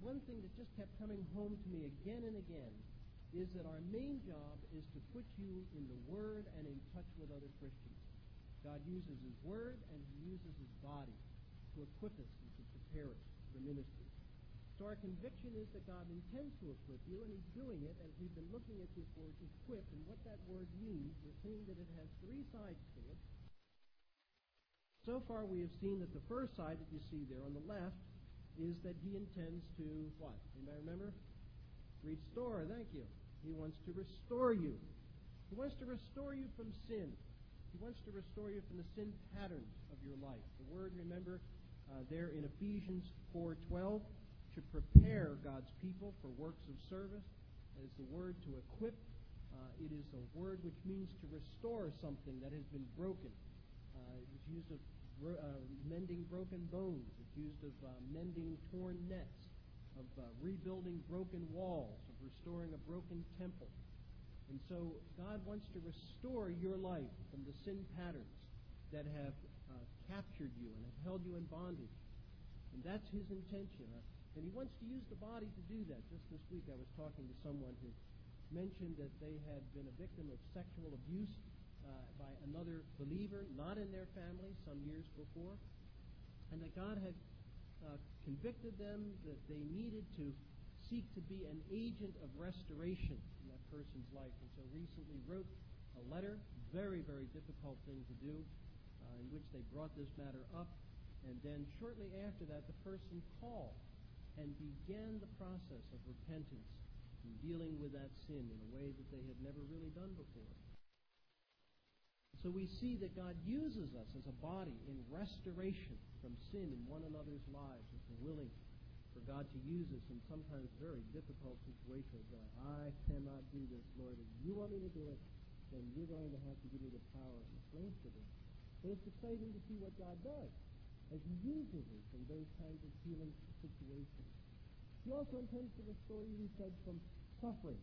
one thing that just kept coming home to me again and again is that our main job is to put you in the Word and in touch with other Christians. God uses His Word and He uses His body to equip us and to prepare us for ministry. So our conviction is that God intends to equip you, and He's doing it as we've been looking at this word equip and what that word means. We're seeing that it has three sides to it. So far we have seen that the first side that you see there on the left is that He intends to what? Anybody remember? Restore, thank you. He wants to restore you. He wants to restore you from sin. He wants to restore you from the sin patterns of your life. The word, remember, there in Ephesians 4:12, to prepare God's people for works of service. That is the word to equip. It is a word which means to restore something that has been broken. It was used of mending broken bones. It's used of mending torn nets, of rebuilding broken walls, of restoring a broken temple. And so God wants to restore your life from the sin patterns that have captured you and have held you in bondage. And that's His intention. And He wants to use the body to do that. Just this week I was talking to someone who mentioned that they had been a victim of sexual abuse by another believer, not in their family, some years before, and that God had convicted them that they needed to seek to be an agent of restoration in that person's life. And so recently wrote a letter, very, very difficult thing to do, in which they brought this matter up. And then shortly after that, the person called and began the process of repentance and dealing with that sin in a way that they had never really done before. So we see that God uses us as a body in restoration from sin in one another's lives. If we're willing for God to use us in sometimes very difficult situations. I cannot do this, Lord. If you want me to do it, then you're going to have to give me the power and the strength to do it. But it's exciting to see what God does as He uses us in those kinds of healing situations. He also intends to restore you, He said, from suffering.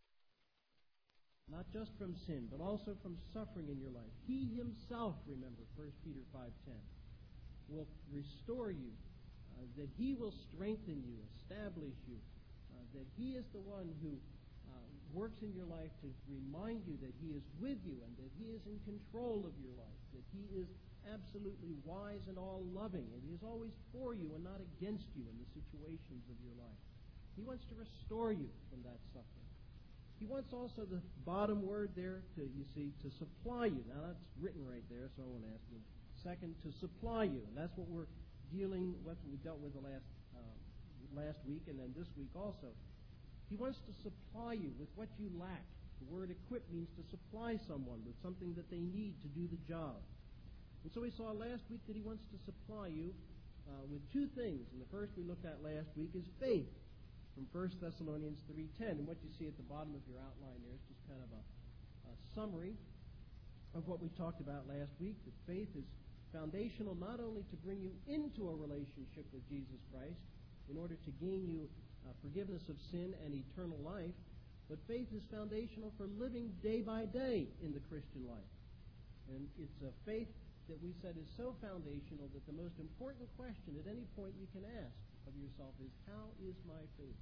Not just from sin, but also from suffering in your life. He Himself, remember, 1 Peter 5:10, will restore you, that He will strengthen you, establish you, that He is the one who works in your life to remind you that He is with you and that He is in control of your life, that He is absolutely wise and all-loving, and He is always for you and not against you in the situations of your life. He wants to restore you from that suffering. He wants also the bottom word there to supply you. Now that's written right there, so I want to ask you. Second, to supply you, and that's what we're dealing with. We dealt with the last week, and then this week also. He wants to supply you with what you lack. The word equip means to supply someone with something that they need to do the job. And so we saw last week that He wants to supply you with two things. And the first we looked at last week is faith, from 1 Thessalonians 3:10. And what you see at the bottom of your outline there is just kind of a summary of what we talked about last week, that faith is foundational not only to bring you into a relationship with Jesus Christ in order to gain you forgiveness of sin and eternal life, but faith is foundational for living day by day in the Christian life. And it's a faith that we said is so foundational that the most important question at any point you can ask of yourself is, how is my faith?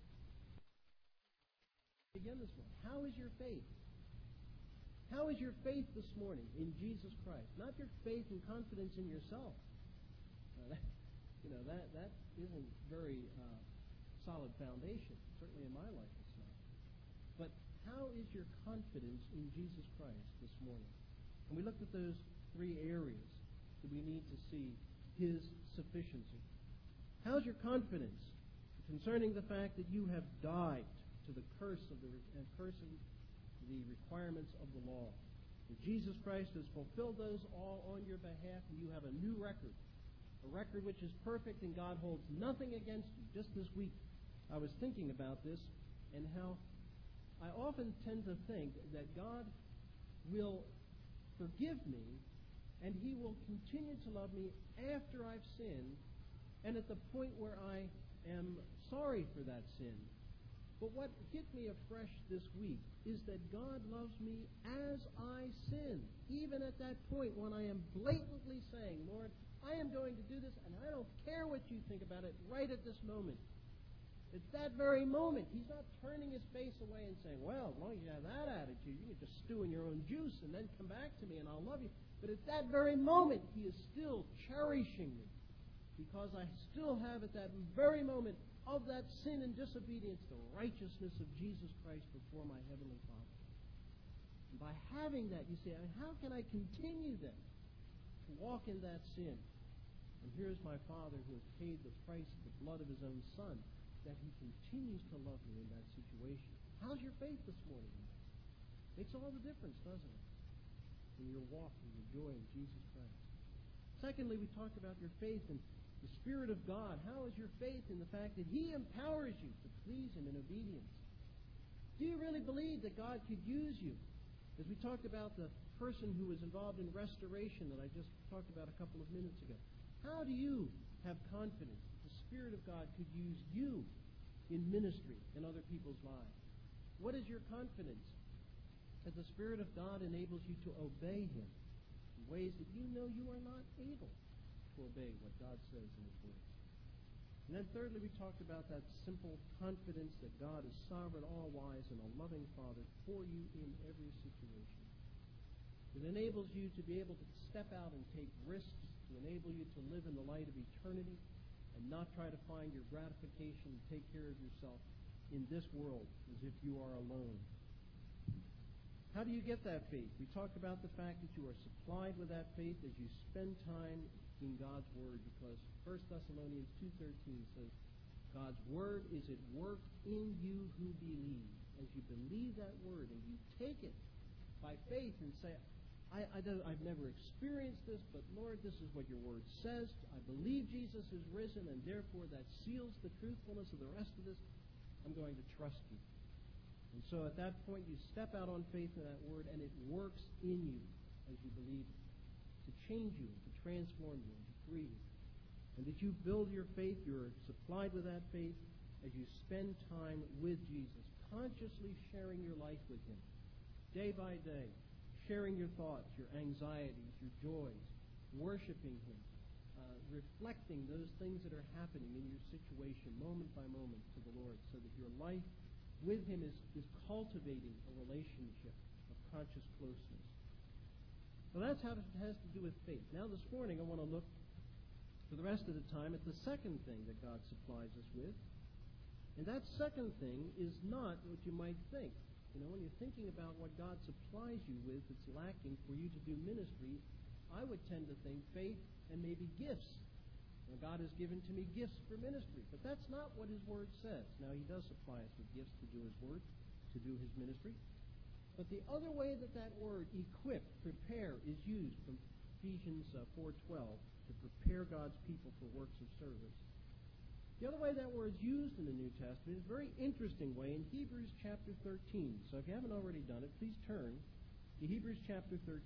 Again this morning, how is your faith? How is your faith this morning in Jesus Christ? Not your faith and confidence in yourself. That isn't very solid foundation. Certainly in my life it's not. But how is your confidence in Jesus Christ this morning? And we looked at those three areas that we need to see His sufficiency. How's your confidence concerning the fact that you have died to the curse of the requirements of the law? That Jesus Christ has fulfilled those all on your behalf, and you have a new record, a record which is perfect, and God holds nothing against you. Just this week, I was thinking about this and how I often tend to think that God will forgive me and He will continue to love me after I've sinned and at the point where I am sorry for that sin. But what hit me afresh this week is that God loves me as I sin, even at that point when I am blatantly saying, Lord, I am going to do this and I don't care what you think about it right at this moment. It's that very moment. He's not turning his face away and saying, well, as long as you have that attitude, you can just stew in your own juice and then come back to me and I'll love you. But at that very moment, he is still cherishing me because I still have at that very moment of that sin and disobedience the righteousness of Jesus Christ before my Heavenly Father. And by having that, you say, how can I continue then to walk in that sin? And here's my Father who has paid the price of the blood of his own Son, that he continues to love me in that situation. How's your faith this morning? Makes all the difference, doesn't it? In your walk and your joy in Jesus Christ. Secondly, we talked about your faith in the Spirit of God. How is your faith in the fact that he empowers you to please him in obedience? Do you really believe that God could use you? As we talked about the person who was involved in restoration that I just talked about a couple of minutes ago. How do you have confidence that the Spirit of God could use you in ministry in other people's lives? What is your confidence that the Spirit of God enables you to obey him in ways that you know you are not able to obey what God says in his word? And then thirdly, we talked about that simple confidence that God is sovereign, all-wise, and a loving Father for you in every situation. It enables you to be able to step out and take risks, to enable you to live in the light of eternity and not try to find your gratification and take care of yourself in this world as if you are alone. How do you get that faith? We talked about the fact that you are supplied with that faith as you spend time in God's Word, because 1 Thessalonians 2:13 says, God's Word is at work in you who believe. As you believe that Word and you take it by faith and say, I've never experienced this, but Lord, this is what your Word says. I believe Jesus is risen, and therefore that seals the truthfulness of the rest of this. I'm going to trust you. And so at that point, you step out on faith in that Word, and it works in you as you believe it, to change you, to transform you, and to free you. And that you build your faith, you're supplied with that faith as you spend time with Jesus, consciously sharing your life with him, day by day, sharing your thoughts, your anxieties, your joys, worshiping him, reflecting those things that are happening in your situation moment by moment to the Lord, so that your life with him is cultivating a relationship of conscious closeness. Well, that's how it has to do with faith. Now this morning I want to look for the rest of the time at the second thing that God supplies us with. And that second thing is not what you might think. You know, when you're thinking about what God supplies you with that's lacking for you to do ministry, I would tend to think faith and maybe gifts. Now, God has given to me gifts for ministry, but that's not what his Word says. Now, he does supply us with gifts to do his Word, to do his ministry. But the other way that that word, equip, prepare, is used from Ephesians 4:12, to prepare God's people for works of service. The other way that word is used in the New Testament is a very interesting way in Hebrews chapter 13. So if you haven't already done it, please turn to Hebrews chapter 13.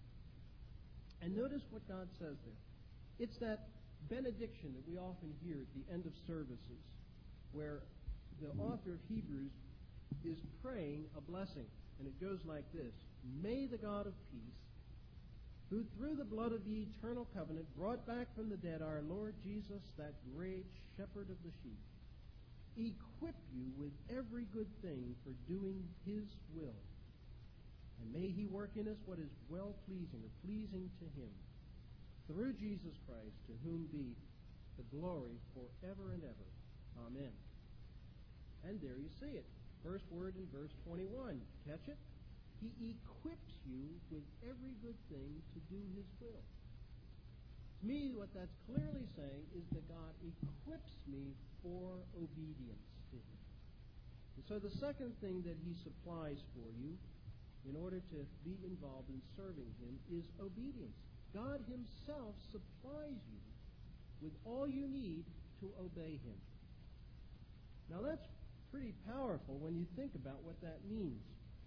And notice what God says there. It's that benediction that we often hear at the end of services, where the author of Hebrews is praying a blessing. And it goes like this: May the God of peace, who through the blood of the eternal covenant brought back from the dead our Lord Jesus, that great shepherd of the sheep, equip you with every good thing for doing his will. And may he work in us what is well-pleasing or pleasing to him, through Jesus Christ, to whom be the glory forever and ever. Amen. And there you see it. First word in verse 21. Catch it? He equips you with every good thing to do his will. To me, what that's clearly saying is that God equips me for obedience to him. And so the second thing that he supplies for you in order to be involved in serving him is obedience. God himself supplies you with all you need to obey him. Now that's pretty powerful when you think about what that means.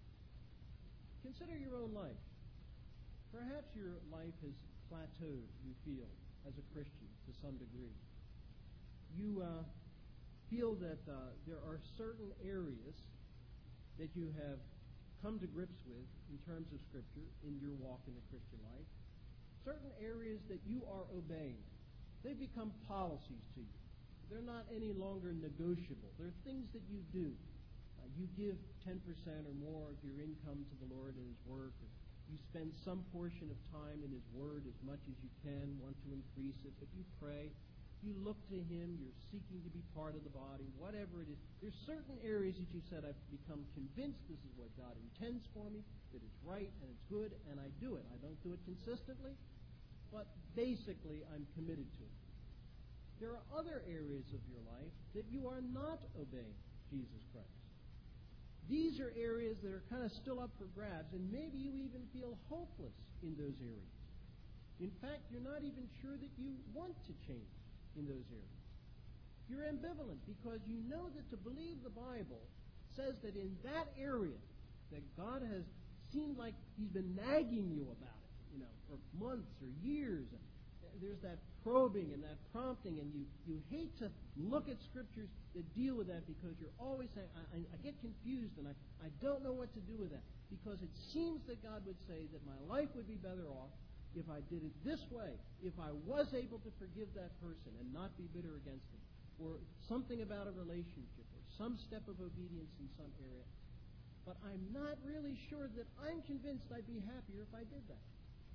Consider your own life. Perhaps your life has plateaued, you feel, as a Christian to some degree. You feel that there are certain areas that you have come to grips with in terms of Scripture in your walk in the Christian life. Certain areas that you are obeying. They've become policies to you. they're not any longer negotiable. They're things that you do. You give 10% or more of your income to the Lord in His work. Or you spend some portion of time in His Word as much as you can, want to increase it. But you pray. You look to Him. You're seeking to be part of the body, whatever it is. There's certain areas that you said, I've become convinced this is what God intends for me, that it's right and it's good, and I do it. I don't do it consistently, but basically I'm committed to it. There are other areas of your life that you are not obeying Jesus Christ. These are areas that are kind of still up for grabs, and maybe you even feel hopeless in those areas. In fact, you're not even sure that you want to change in those areas. You're ambivalent because you know that to believe the Bible says that in that area that God has seemed like He's been nagging you about it, for months or years. There's that probing and that prompting, and you hate to look at scriptures that deal with that because you're always saying, I get confused and I don't know what to do with that. Because it seems that God would say that my life would be better off if I did it this way, if I was able to forgive that person and not be bitter against him, or something about a relationship, or some step of obedience in some area. But I'm not really sure that I'm convinced I'd be happier if I did that.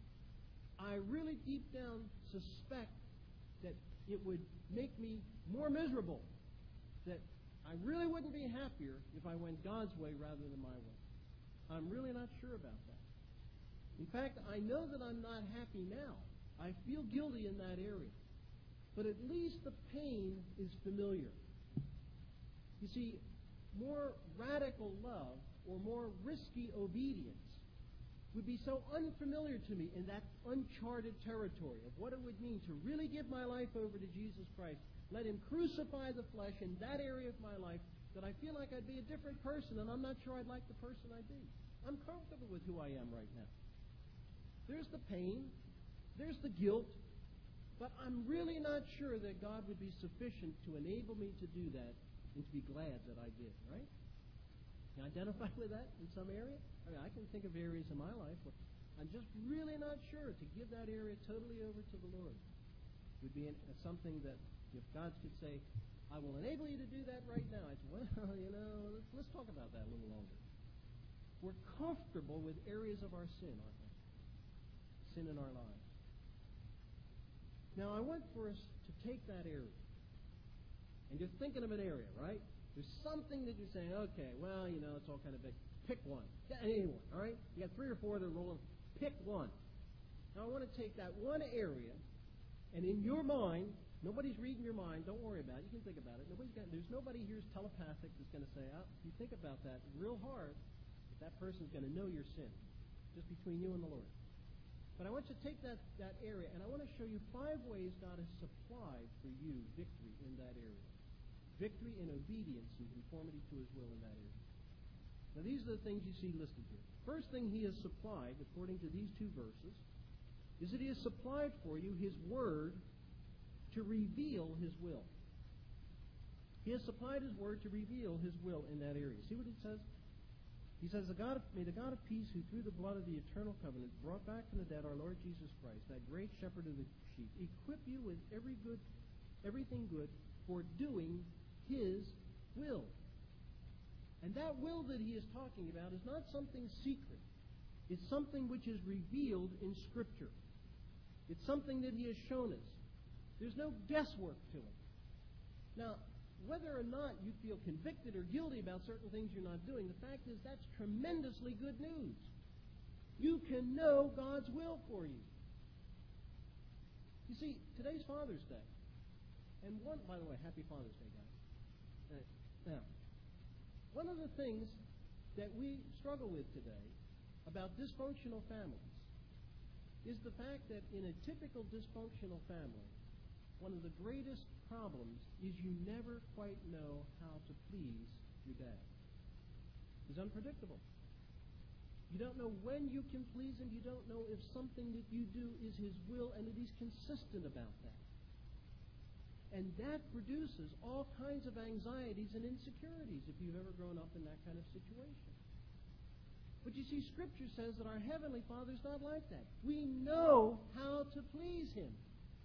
I really deep down suspect that it would make me more miserable, that I really wouldn't be happier if I went God's way rather than my way. I'm really not sure about that. In fact, I know that I'm not happy now. I feel guilty in that area. But at least the pain is familiar. You see, more radical love or more risky obedience would be so unfamiliar to me in that uncharted territory of what it would mean to really give my life over to Jesus Christ, let Him crucify the flesh in that area of my life, that I feel like I'd be a different person, and I'm not sure I'd like the person I'd be. I'm comfortable with who I am right now. There's the pain, there's the guilt, but I'm really not sure that God would be sufficient to enable me to do that and to be glad that I did, right? Can you identify with that in some area? I can think of areas in my life where I'm just really not sure to give that area totally over to the Lord. It would be something that if God could say, I will enable you to do that right now, I'd say, well, let's talk about that a little longer. We're comfortable with areas of our sin, aren't we? Sin in our lives. Now, I want for us to take that area, and you're thinking of an area, right? There's something that you're saying, okay, well, it's all kind of big. Pick one. Yeah, anyone, all right? You got 3 or 4 that are rolling. Pick one. Now, I want to take that one area, and in your mind, nobody's reading your mind. Don't worry about it. You can think about it. There's nobody here who's telepathic that's going to say, if you think about that real hard, that person's going to know your sin, just between you and the Lord. But I want you to take that area, and I want to show you 5 ways God has supplied for you victory in that area. Victory in obedience and conformity to His will in that area. Now, these are the things you see listed here. First thing He has supplied, according to these 2 verses, is that He has supplied for you His Word to reveal His will. He has supplied His Word to reveal His will in that area. See what it says? He says, May the God of peace, who through the blood of the eternal covenant brought back from the dead our Lord Jesus Christ, that great shepherd of the sheep, equip you with everything good for doing His will. And that will that He is talking about is not something secret. It's something which is revealed in Scripture. It's something that He has shown us. There's no guesswork to it. Now, whether or not you feel convicted or guilty about certain things you're not doing, the fact is that's tremendously good news. You can know God's will for you. You see, today's Father's Day. And by the way, happy Father's Day, guys. Now, one of the things that we struggle with today about dysfunctional families is the fact that in a typical dysfunctional family, one of the greatest problems is you never quite know how to please your dad. He's unpredictable. You don't know when you can please him. You don't know if something that you do is his will and that he's consistent about that. And that produces all kinds of anxieties and insecurities if you've ever grown up in that kind of situation. But you see, Scripture says that our Heavenly Father's not like that. We know how to please Him.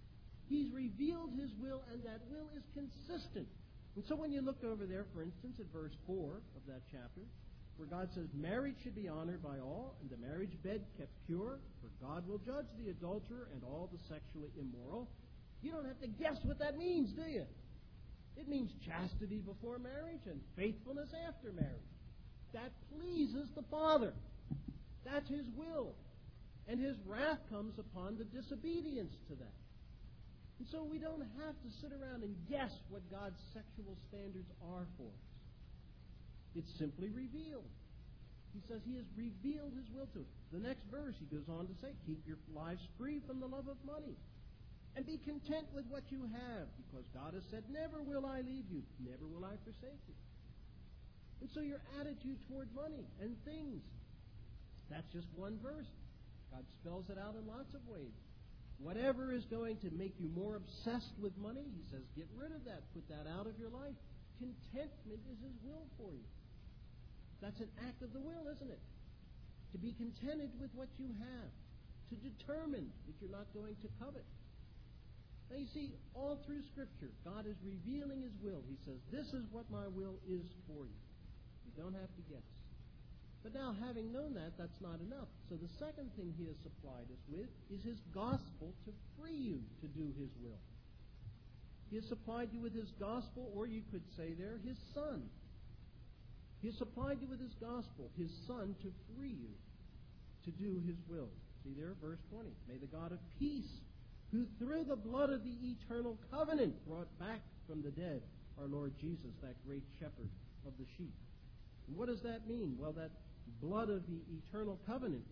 He's revealed His will, and that will is consistent. And so when you look over there, for instance, at verse 4 of that chapter, where God says, marriage should be honored by all, and the marriage bed kept pure, for God will judge the adulterer and all the sexually immoral. You don't have to guess what that means, do you? It means chastity before marriage and faithfulness after marriage. That pleases the Father. That's His will. And His wrath comes upon the disobedience to that. And so we don't have to sit around and guess what God's sexual standards are for us. It's simply revealed. He says He has revealed His will to us. The next verse, He goes on to say, keep your lives free from the love of money. And be content with what you have, because God has said, never will I leave you, never will I forsake you. And so your attitude toward money and things, that's just one verse. God spells it out in lots of ways. Whatever is going to make you more obsessed with money, He says, get rid of that. Put that out of your life. Contentment is His will for you. That's an act of the will, isn't it? To be contented with what you have. To determine that you're not going to covet. Now you see, all through Scripture, God is revealing His will. He says, this is what my will is for you. You don't have to guess. But now, having known that, that's not enough. So the second thing He has supplied us with is His gospel to free you to do His will. He has supplied you with His gospel, or you could say there, His Son. He has supplied you with His gospel, His Son, to free you to do His will. See there, verse 20. May the God of peace, who through the blood of the eternal covenant brought back from the dead our Lord Jesus, that great shepherd of the sheep. And what does that mean? Well, that blood of the eternal covenant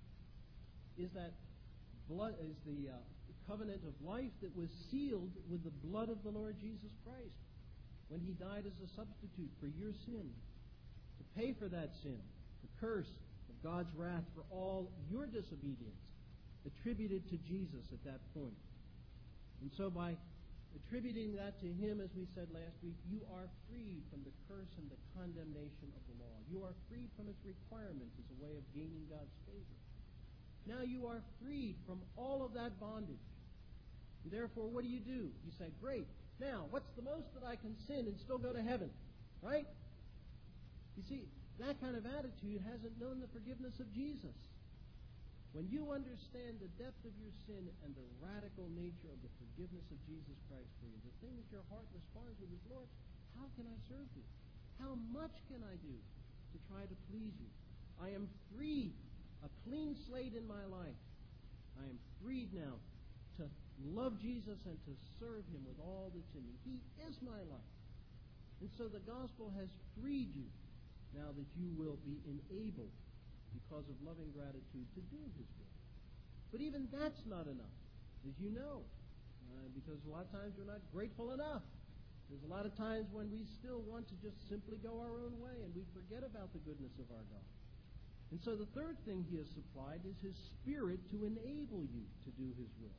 is that blood is the covenant of life that was sealed with the blood of the Lord Jesus Christ when He died as a substitute for your sin, to pay for that sin, the curse of God's wrath for all your disobedience attributed to Jesus at that point. And so by attributing that to Him, as we said last week, you are freed from the curse and the condemnation of the law. You are freed from its requirements as a way of gaining God's favor. Now you are freed from all of that bondage. And therefore, what do? You say, great, now what's the most that I can sin and still go to heaven? Right? You see, that kind of attitude hasn't known the forgiveness of Jesus. When you understand the depth of your sin and the radical nature of the forgiveness of Jesus Christ for you, the thing that your heart responds with is, Lord, how can I serve you? How much can I do to try to please you? I am freed, a clean slate in my life. I am freed now to love Jesus and to serve Him with all that's in me. He is my life. And so the gospel has freed you now that you will be enabled, because of loving gratitude, to do His will. But even that's not enough, as you know, because a lot of times we're not grateful enough. There's a lot of times when we still want to just simply go our own way, and we forget about the goodness of our God. And so the third thing He has supplied is His Spirit to enable you to do His will.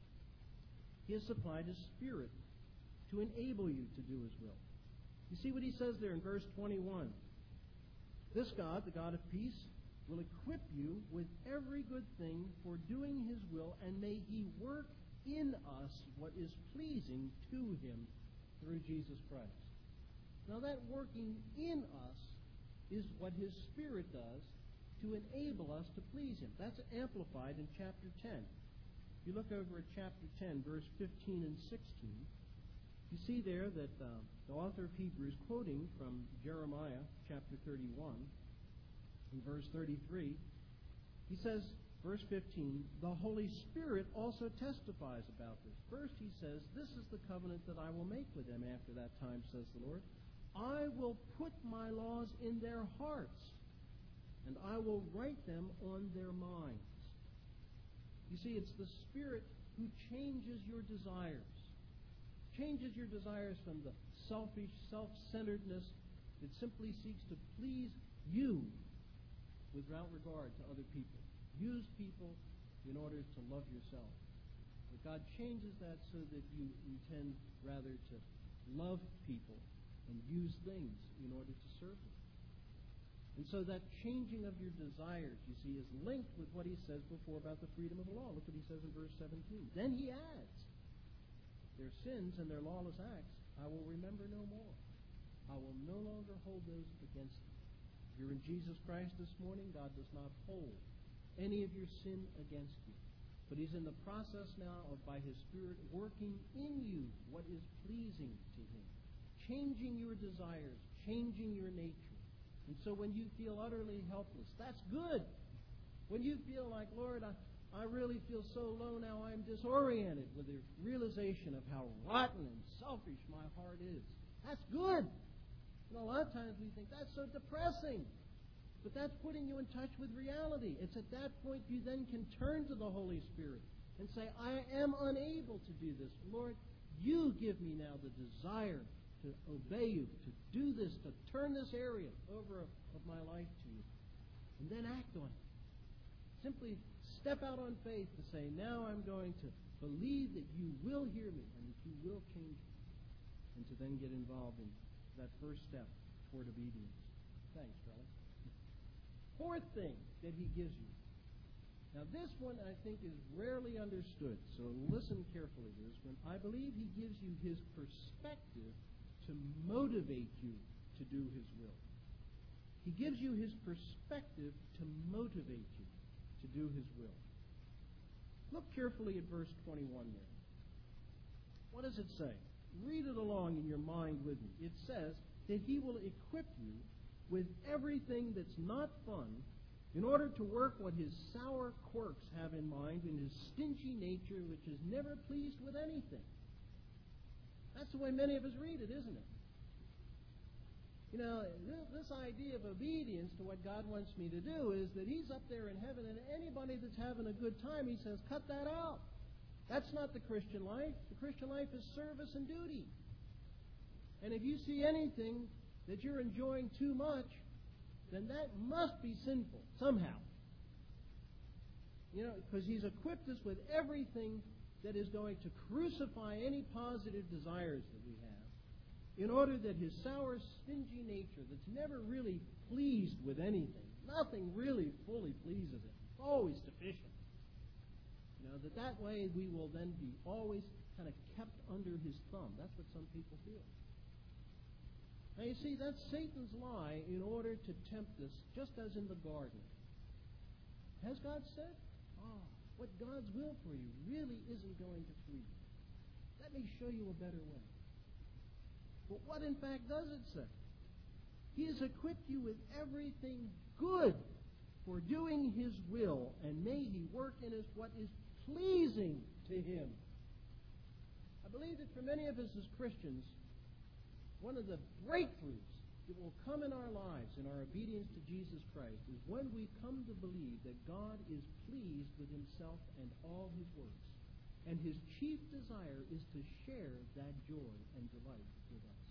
He has supplied His Spirit to enable you to do His will. You see what He says there in verse 21. This God, the God of peace, will equip you with every good thing for doing His will, and may He work in us what is pleasing to Him through Jesus Christ. Now that working in us is what His Spirit does to enable us to please Him. That's amplified in chapter 10. If you look over at chapter 10, verse 15 and 16, you see there that the author of Hebrews, quoting from Jeremiah chapter 31, in verse 33, he says, verse 15, the Holy Spirit also testifies about this. First he says, this is the covenant that I will make with them after that time, says the Lord. I will put my laws in their hearts, and I will write them on their minds. You see, it's the Spirit who changes your desires. Changes your desires from the selfish, self-centeredness that simply seeks to please you without regard to other people. Use people in order to love yourself. But God changes that so that you intend rather to love people and use things in order to serve them. And so that changing of your desires, you see, is linked with what He says before about the freedom of the law. Look what He says in verse 17. Then He adds, their sins and their lawless acts, I will remember no more. I will no longer hold those against them. If you're in Jesus Christ this morning, God does not hold any of your sin against you. But He's in the process now of, by His Spirit, working in you what is pleasing to Him, changing your desires, changing your nature. And so when you feel utterly helpless, that's good. When you feel like, Lord, I really feel so low now, I'm disoriented with the realization of how rotten and selfish my heart is. That's good. You know, a lot of times we think that's so depressing. But that's putting you in touch with reality. It's at that point you then can turn to the Holy Spirit and say, I am unable to do this. Lord, you give me now the desire to obey you, to do this, to turn this area over of my life to you. And then act on it. Simply step out on faith to say, now I'm going to believe that you will hear me and that you will change me. And to then get involved in that first step toward obedience. Thanks, Charlie. Fourth thing that He gives you. Now this one I think is rarely understood, so listen carefully to this one. I believe He gives you His perspective to motivate you to do His will. He gives you His perspective to motivate you to do His will. Look carefully at verse 21 there. What does it say? Read it along in your mind with me. It says that He will equip you with everything that's not fun in order to work what His sour quirks have in mind in His stingy nature, which is never pleased with anything. That's the way many of us read it, isn't it? You know, this idea of obedience to what God wants me to do is that He's up there in heaven, and anybody that's having a good time, He says, cut that out. That's not the Christian life. The Christian life is service and duty. And if you see anything that you're enjoying too much, then that must be sinful somehow. You know, because He's equipped us with everything that is going to crucify any positive desires that we have, in order that His sour, stingy nature that's never really pleased with anything, nothing really fully pleases Him, it's always deficient. You know, that way we will then be always kind of kept under His thumb. That's what some people feel. Now you see, that's Satan's lie in order to tempt us, just as in the garden. Has God said? What God's will for you really isn't going to free you. Let me show you a better way. But what in fact does it say? He has equipped you with everything good for doing His will, and may He work in us what is pleasing to Him. I believe that for many of us as Christians, one of the breakthroughs that will come in our lives in our obedience to Jesus Christ is when we come to believe that God is pleased with Himself and all His works, and His chief desire is to share that joy and delight with us.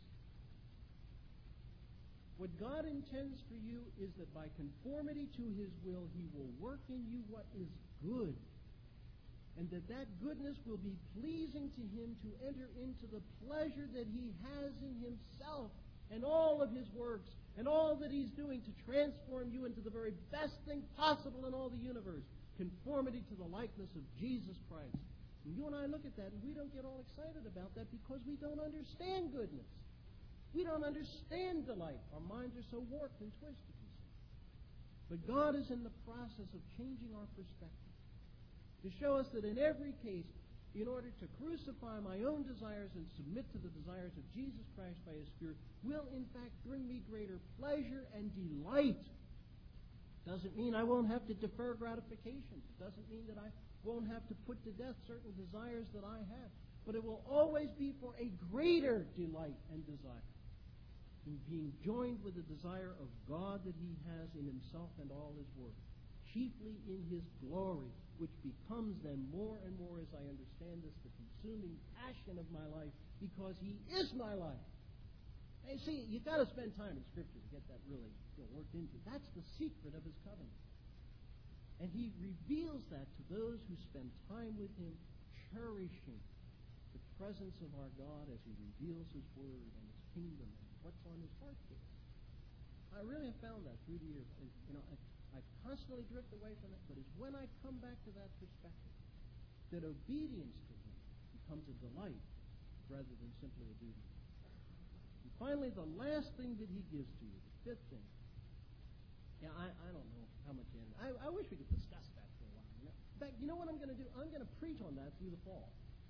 What God intends for you is that by conformity to His will, He will work in you what is good, and that goodness will be pleasing to Him to enter into the pleasure that He has in Himself and all of His works and all that He's doing to transform you into the very best thing possible in all the universe, conformity to the likeness of Jesus Christ. And you and I look at that and we don't get all excited about that because we don't understand goodness. We don't understand delight. Our minds are so warped and twisted, you see. But God is in the process of changing our perspective, to show us that in every case, in order to crucify my own desires and submit to the desires of Jesus Christ by His Spirit, will in fact bring me greater pleasure and delight. Doesn't mean I won't have to defer gratification. It doesn't mean that I won't have to put to death certain desires that I have. But it will always be for a greater delight and desire, in being joined with the desire of God that He has in Himself and all His works, chiefly in His glory, which becomes then more and more, as I understand this, the consuming passion of my life, because He is my life. And see, you've got to spend time in Scripture to get that really worked into. That's the secret of His covenant. And He reveals that to those who spend time with Him, cherishing the presence of our God as He reveals His Word and His kingdom and what's on His heart for us. I really have found that through the years. And, I constantly drift away from it, but it's when I come back to that perspective that obedience to Him becomes a delight rather than simply a duty. And finally, the last thing that he gives to you, the fifth thing. Yeah, I don't know how much energy. I wish we could discuss that for a while. In fact, you know what I'm going to do? I'm going to preach on that through the fall.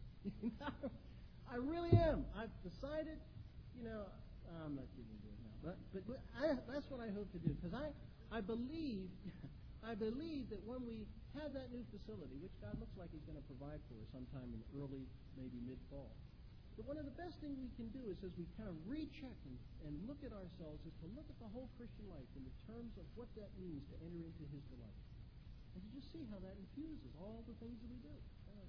I really am. I've decided, I'm not kidding you now, but that's what I hope to do, because I believe that when we have that new facility, which God looks like He's going to provide for us sometime in early, maybe mid-fall, that one of the best things we can do is, as we kind of recheck and look at ourselves, is to look at the whole Christian life in the terms of what that means to enter into His delight, and to just see how that infuses all the things that we do.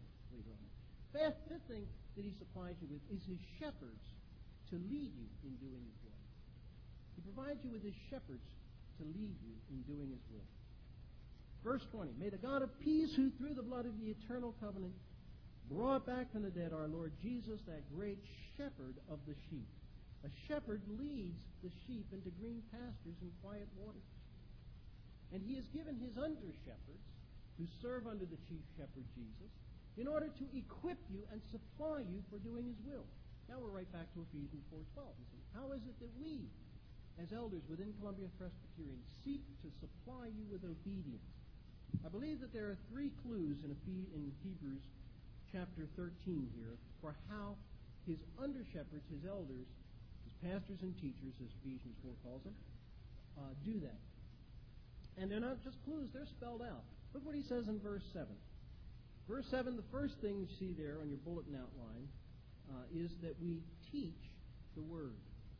Fifth thing that He supplies you with is His shepherds to lead you in doing His will. He provides you with His shepherds to lead you in doing His will. Verse 20, may the God of peace, who through the blood of the eternal covenant brought back from the dead our Lord Jesus, that great shepherd of the sheep. A shepherd leads the sheep into green pastures and quiet waters. And He has given His under-shepherds, who serve under the chief shepherd Jesus, in order to equip you and supply you for doing His will. Now we're right back to Ephesians 4:12. How is it that we, as elders within Columbia Presbyterian, seek to supply you with obedience? I believe that there are three clues in Hebrews chapter 13 here for how His under-shepherds, His elders, His pastors and teachers, as Ephesians 4 calls them, do that. And they're not just clues, they're spelled out. Look what he says in verse 7. Verse 7, the first thing you see there on your bulletin outline is that we teach the Word.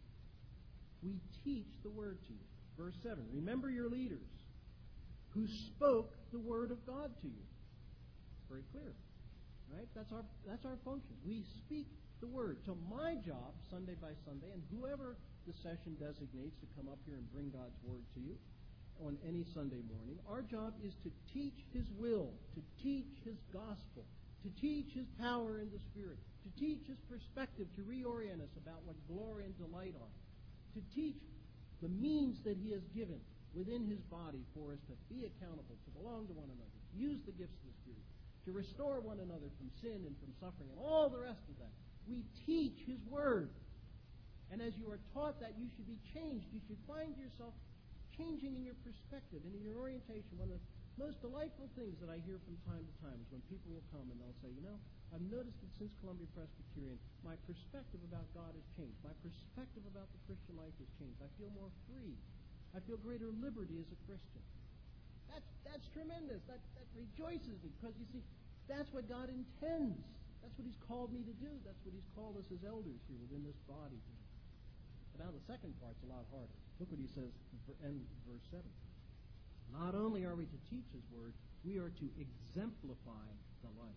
We teach the Word to you. Verse 7, remember your leaders who spoke the Word of God to you. Very clear. Right? That's our function. We speak the Word. So my job, Sunday by Sunday, and whoever the session designates to come up here and bring God's Word to you on any Sunday morning, our job is to teach His will, to teach His gospel, to teach His power in the Spirit, to teach His perspective, to reorient us about what glory and delight are, to teach the means that He has given within His body for us to be accountable, to belong to one another, to use the gifts of the Spirit, to restore one another from sin and from suffering, and all the rest of that. We teach His Word. And as you are taught that, you should be changed. You should find yourself changing in your perspective and in your orientation. One of the most delightful things that I hear from time to time is when people will come and they'll say, I've noticed that since Columbia Presbyterian, my perspective about God has changed. My perspective about the Christian life has changed. I feel more free. I feel greater liberty as a Christian. That's tremendous. That rejoices me, because you see, that's what God intends. That's what He's called me to do. That's what He's called us as elders here within this body. But now the second part's a lot harder. Look what he says in verse 7. Not only are we to teach His Word, we are to exemplify the life.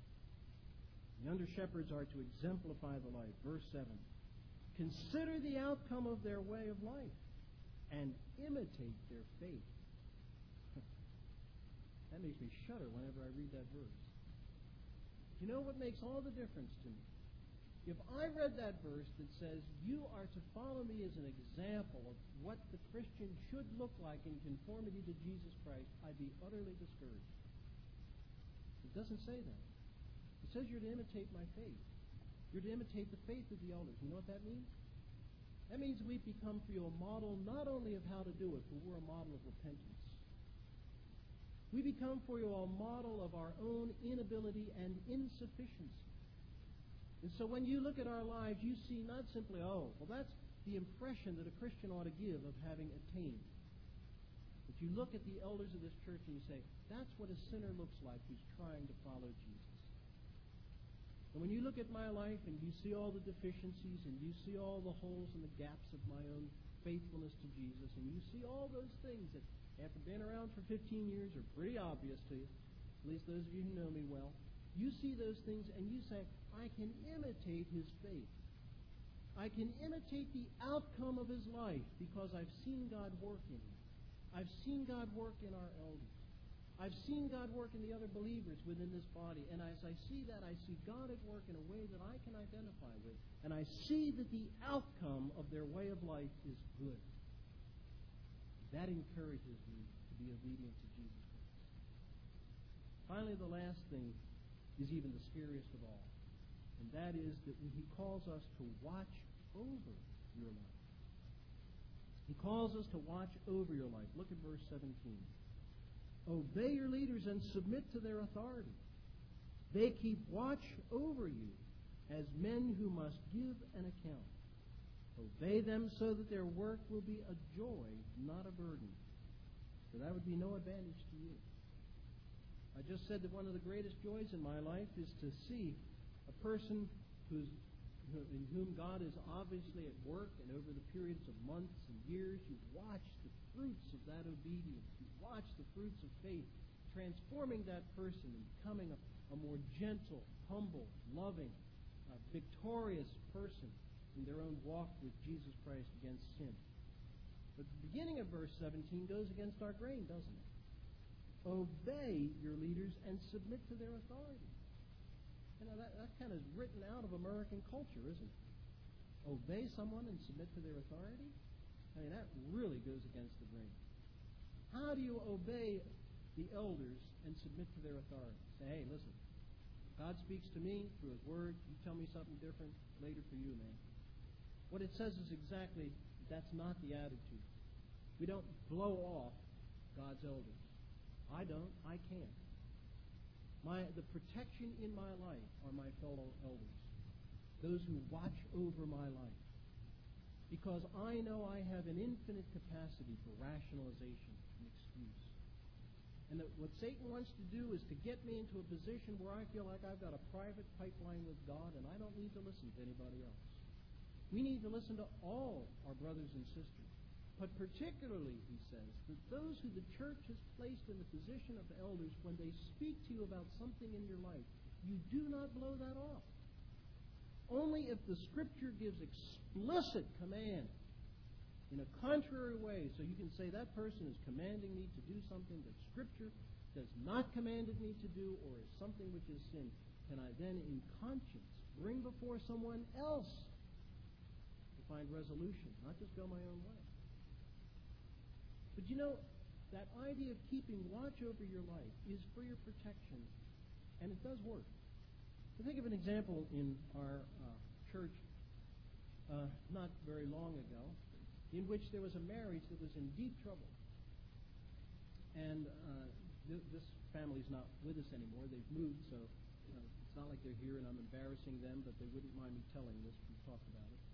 The under-shepherds are to exemplify the life. Verse 7. Consider the outcome of their way of life and imitate their faith. That makes me shudder whenever I read that verse. You know what makes all the difference to me? If I read that verse that says, you are to follow me as an example of what the Christian should look like in conformity to Jesus Christ, I'd be utterly discouraged. It doesn't say that. It says you're to imitate my faith. You're to imitate the faith of the elders. You know what that means? That means we become for you a model not only of how to do it, but we're a model of repentance. We become for you a model of our own inability and insufficiency. And so when you look at our lives, you see not simply, that's the impression that a Christian ought to give of having attained. But you look at the elders of this church and you say, that's what a sinner looks like who's trying to follow Jesus. And when you look at my life and you see all the deficiencies and you see all the holes and the gaps of my own faithfulness to Jesus, and you see all those things that, after being around for 15 years, are pretty obvious to you, at least those of you who know me well, you see those things and you say, I can imitate his faith. I can imitate the outcome of his life because I've seen God work in him. I've seen God work in our elders. I've seen God work in the other believers within this body. And as I see that, I see God at work in a way that I can identify with. And I see that the outcome of their way of life is good. That encourages me to be obedient to Jesus Christ. Finally, the last thing is even the scariest of all. And that is that he calls us to watch over your life. He calls us to watch over your life. Look at verse 17. Obey your leaders and submit to their authority. They keep watch over you as men who must give an account. Obey them so that their work will be a joy, not a burden. For that would be no advantage to you. I just said that one of the greatest joys in my life is to see a person in whom God is obviously at work, and over the periods of months and years, you watch the fruits of that obedience. You watch the fruits of faith transforming that person and becoming a more gentle, humble, loving, victorious person in their own walk with Jesus Christ against sin. But the beginning of verse 17 goes against our grain, doesn't it? Obey your leaders and submit to their authority. You know, that kind of is written out of American culture, isn't it? Obey someone and submit to their authority? I mean, that really goes against the grain. How do you obey the elders and submit to their authority? Say, hey, listen, God speaks to me through His Word. You tell me something different, later for you, man. What it says is exactly that's not the attitude. We don't blow off God's elders. I don't. I can't. The protection in my life are my fellow elders, those who watch over my life, because I know I have an infinite capacity for rationalization and excuse. And that what Satan wants to do is to get me into a position where I feel like I've got a private pipeline with God and I don't need to listen to anybody else. We need to listen to all our brothers and sisters. But particularly, he says, that those who the church has placed in the position of the elders, when they speak to you about something in your life, you do not blow that off. Only if the Scripture gives explicit command in a contrary way, so you can say that person is commanding me to do something that Scripture does not command me to do, or is something which is sin, can I then in conscience bring before someone else to find resolution, not just go my own way. But you know, that idea of keeping watch over your life is for your protection, and it does work. So think of an example in our church not very long ago, in which there was a marriage that was in deep trouble. And this family's not with us anymore. They've moved, so it's not like they're here and I'm embarrassing them, but they wouldn't mind me telling this. We've talked about it.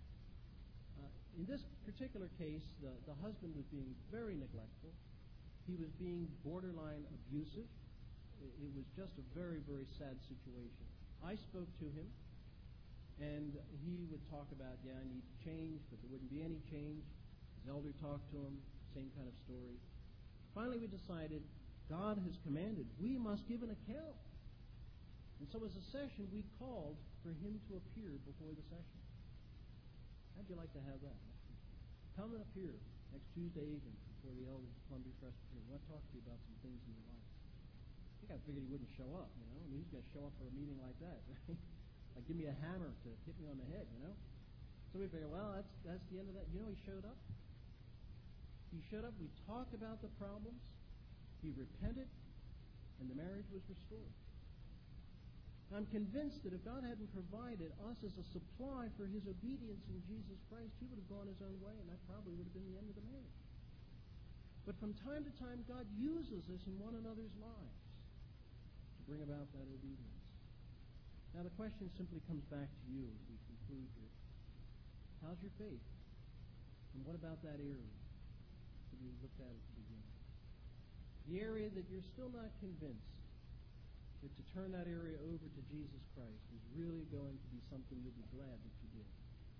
In this particular case, the husband was being very neglectful. He was being borderline abusive. It was just a very, very sad situation. I spoke to him, and he would talk about, I need to change, but there wouldn't be any change. His elder talked to him, same kind of story. Finally, we decided, God has commanded, we must give an account. And so as a session, we called for him to appear before the session. How'd you like to have that? Come up here next Tuesday evening before the elders of Columbia Presbyterian. I want to talk to you about some things in your life. I think I figured he wouldn't show up, you know. I mean, he's going to show up for a meeting like that, right? Like, give me a hammer to hit me on the head, you know. So we figured, well, that's the end of that. You know, he showed up. He showed up. We talked about the problems. He repented, and the marriage was restored. I'm convinced that if God hadn't provided us as a supply for his obedience in Jesus Christ, he would have gone his own way, and that probably would have been the end of the marriage. But from time to time, God uses us in one another's lives to bring about that obedience. Now, the question simply comes back to you as we conclude here. How's your faith? And what about that area that we looked at the beginning? The area that you're still not convinced that to turn that area over to Jesus Christ is really going to be something you'll be glad that you did.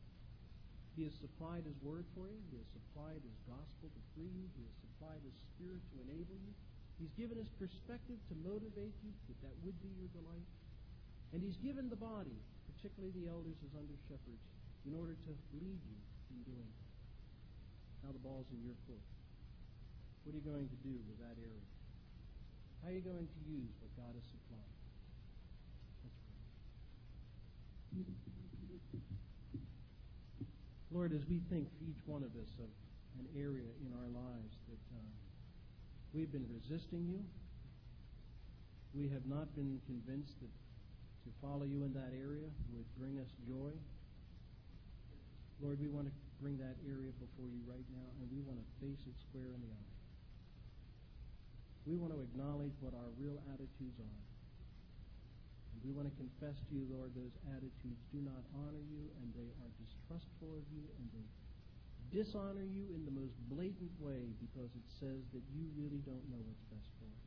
He has supplied his word for you. He has supplied his gospel to free you. He has supplied his spirit to enable you. He's given his perspective to motivate you, that would be your delight. And he's given the body, particularly the elders as under shepherds, in order to lead you in doing it. Now the ball's in your court. What are you going to do with that area? How are you going to use what God has supplied? Let's pray. Lord, as we think, each one of us, of an area in our lives that we've been resisting you, we have not been convinced that to follow you in that area would bring us joy. Lord, we want to bring that area before you right now, and we want to face it square in the eye. We want to acknowledge what our real attitudes are. And we want to confess to you, Lord, those attitudes do not honor you, and they are distrustful of you, and they dishonor you in the most blatant way, because it says that you really don't know what's best for us.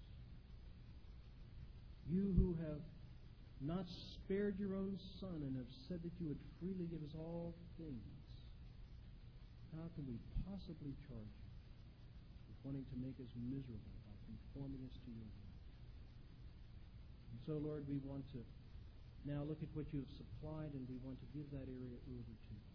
You who have not spared your own Son and have said that you would freely give us all things, how can we possibly charge you with wanting to make us miserable by conforming us to your will? And so, Lord, we want to now look at what you have supplied, and we want to give that area over to you.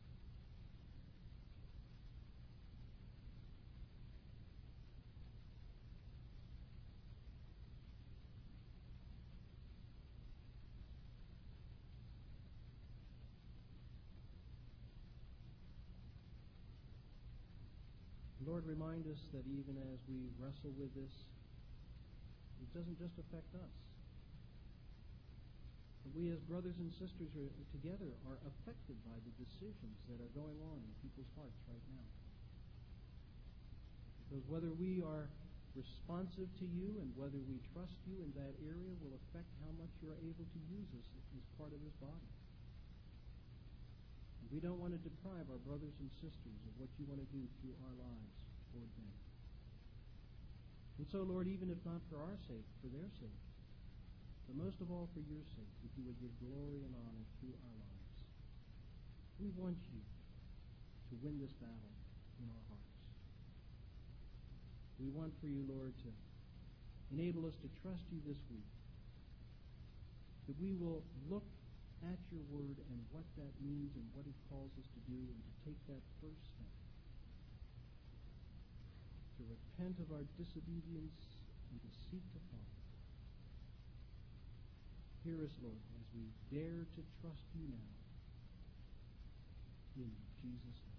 Lord, remind us that even as we wrestle with this, it doesn't just affect us. But we as brothers and sisters together are affected by the decisions that are going on in people's hearts right now. Because whether we are responsive to you and whether we trust you in that area will affect how much you're able to use us as part of this body. We don't want to deprive our brothers and sisters of what you want to do through our lives toward them. And so, Lord, even if not for our sake, for their sake, but most of all for your sake, that you would give glory and honor through our lives. We want you to win this battle in our hearts. We want for you, Lord, to enable us to trust you this week, that we will look at your word and what that means and what it calls us to do, and to take that first step to repent of our disobedience and to seek to follow. Hear us, Lord, as we dare to trust you now. In Jesus' name.